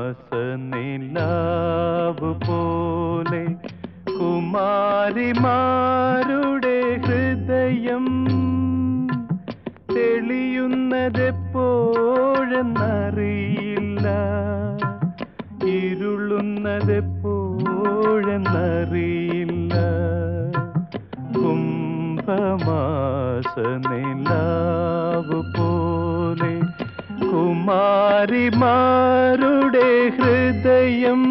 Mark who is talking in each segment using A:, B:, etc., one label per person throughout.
A: നിലാവ് പോലെ കുമാരിമാരുടെ ഹൃദയം തെളിയുന്നതെപ്പോഴെന്നറിയില്ല, ഇരുളുന്നതെപ്പോഴെന്നറിയില്ല. കുംഭമാസ നിലാവ് പോലെ കുമാരിമാരുടെ ഹൃദയം.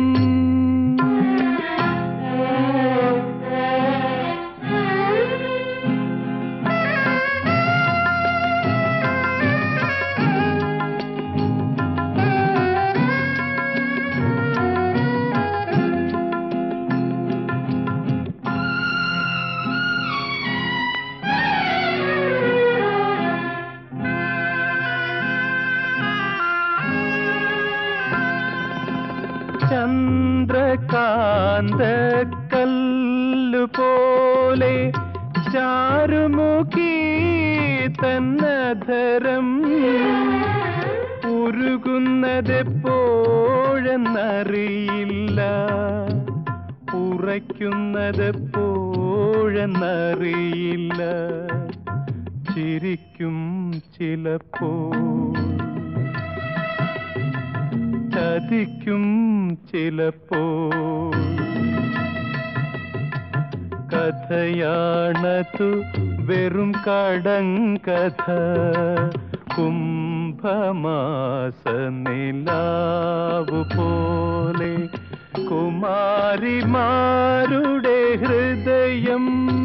A: ചന്ദ്രകാന്ത കല്ലുപോലെ ചാരുമുഖി തന്നധരം ഉരുകുന്നതെപ്പോഴെന്നറിയില്ല, ഉറയ്ക്കുന്നതെപ്പോഴെന്നറിയില്ല. ചിരിക്കും ചിലപ്പോൾ, ചതിക്കും ചിലപ്പോൾ. കഥയാണതു വെറും കടങ്കഥ. കുംഭമാസ നിലാവ് പോലെ കുമാരിമാരുടെ ഹൃദയം.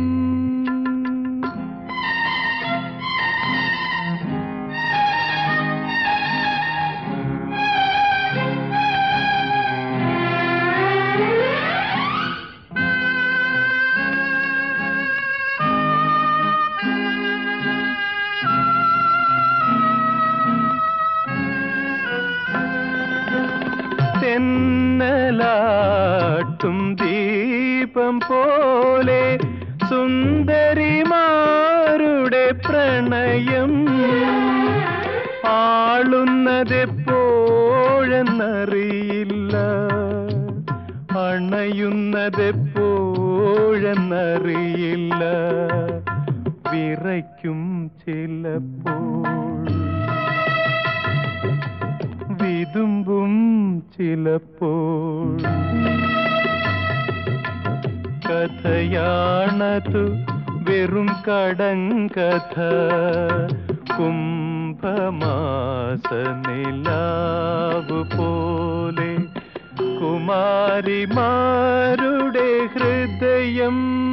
A: തെന്നലാട്ടും ദീപം പോലെ സുന്ദരിമാരുടെ പ്രണയം ആളുന്നതെപ്പോഴെന്നറിയില്ല, അണയുന്നതെപ്പോഴെന്നറിയില്ല. വിറയ്ക്കും ചിലപ്പോൾ, വിതുമ്പും ചിലപ്പോൾ. കഥയാണതു വെറും കടങ്കഥ. കുംഭമാസ നിലാവ് പോലെ കുമാരിമാരുടെ ഹൃദയം.